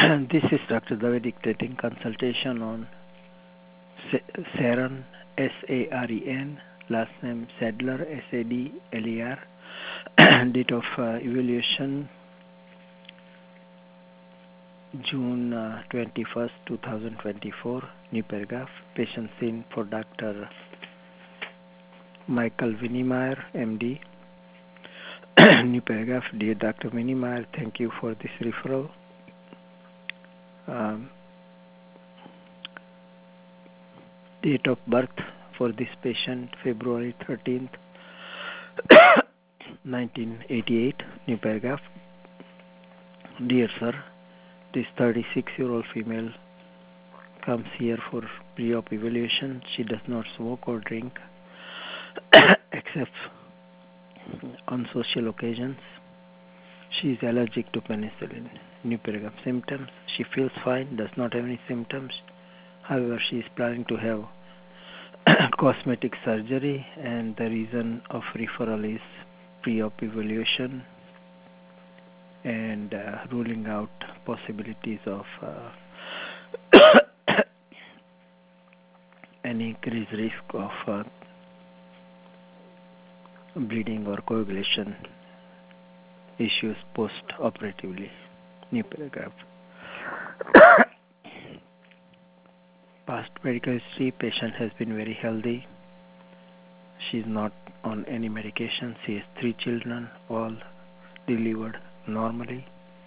This is Dr. Dave dictating consultation on Saren, S-A-R-E-N, last name Sadler, S-A-D-L-E-R, date of evaluation June 21st, 2024, new paragraph, patient seen for Dr. Michael Wienemeyer, MD. New paragraph, dear Dr. Wienemeyer, thank you for this referral. Date of birth for this patient, February 13th, 1988, new paragraph. Dear sir, this 36-year-old female comes here for pre-op evaluation. She does not smoke or drink except on social occasions. She is allergic to penicillin. New paragraph, symptoms. She feels fine, does not have any symptoms. However, she is planning to have cosmetic surgery, and the reason of referral is pre-op evaluation and ruling out possibilities of any increased risk of bleeding or coagulation issues post-operatively. New paragraph. Past medical history, patient has been very healthy. She is not on any medication. She has 3 children, all delivered normally.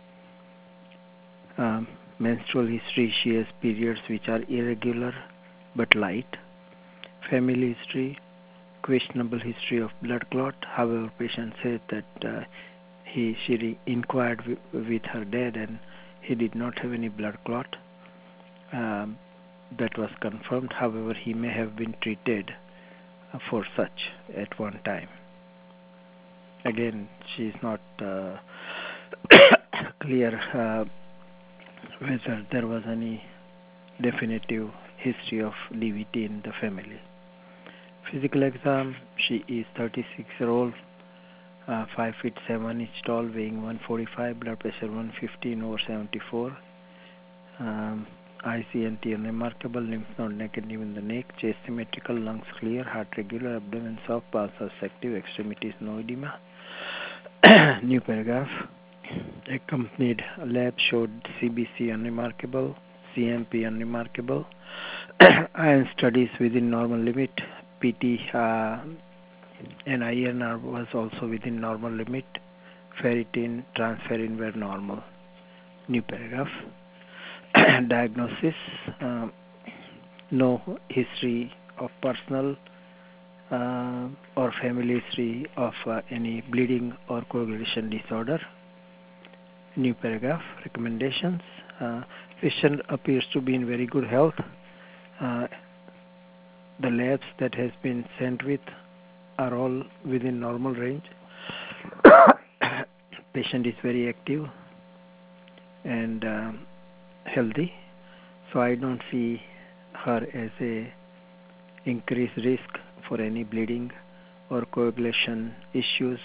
Menstrual history, she has periods which are irregular but light. Family history, questionable history of blood clot. However, patient said that she inquired with her dad and he did not have any blood clot. That was confirmed. However, he may have been treated for such at one time. Again, she is not clear whether there was any definitive history of DVT in the family. Physical exam, she is 36-year-old, 5 feet 7 inch tall, weighing 145, blood pressure 115/74. ICNT unremarkable, lymph node negative in the neck, chest symmetrical, lungs clear, heart regular, abdomen soft, pulse active, extremities no edema. New paragraph. Accompanied lab showed CBC unremarkable, CMP unremarkable, iron studies within normal limit, PT and INR was also within normal limit, ferritin, transferrin were normal. New paragraph. Diagnosis, no history of personal or family history of any bleeding or coagulation disorder. New paragraph. Recommendations, patient appears to be in very good health. The labs that has been sent with are all within normal range. Patient is very active and healthy, so I don't see her as a increased risk for any bleeding or coagulation issues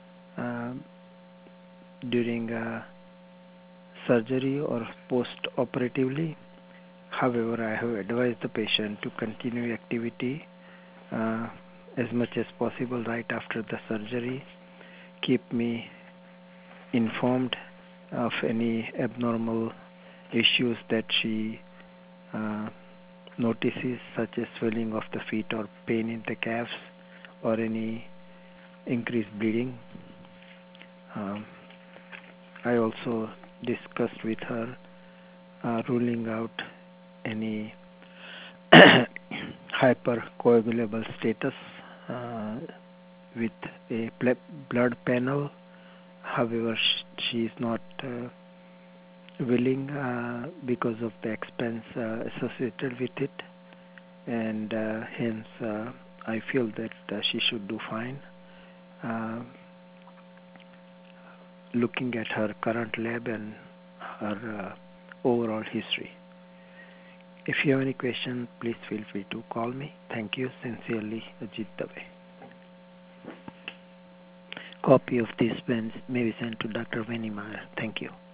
during surgery or post-operatively. However, I have advised the patient to continue activity as much as possible right after the surgery. Keep me informed of any abnormal issues that she notices, such as swelling of the feet or pain in the calves or any increased bleeding. I also discussed with her ruling out any hypercoagulable status with a blood panel. However, she is not willing because of the expense associated with it, and hence I feel that she should do fine. Looking at her current lab and her overall history. If you have any question, please feel free to call me. Thank you. Sincerely, Ajit Dave. Copy of this may be sent to Dr. Wienemeyer. Thank you.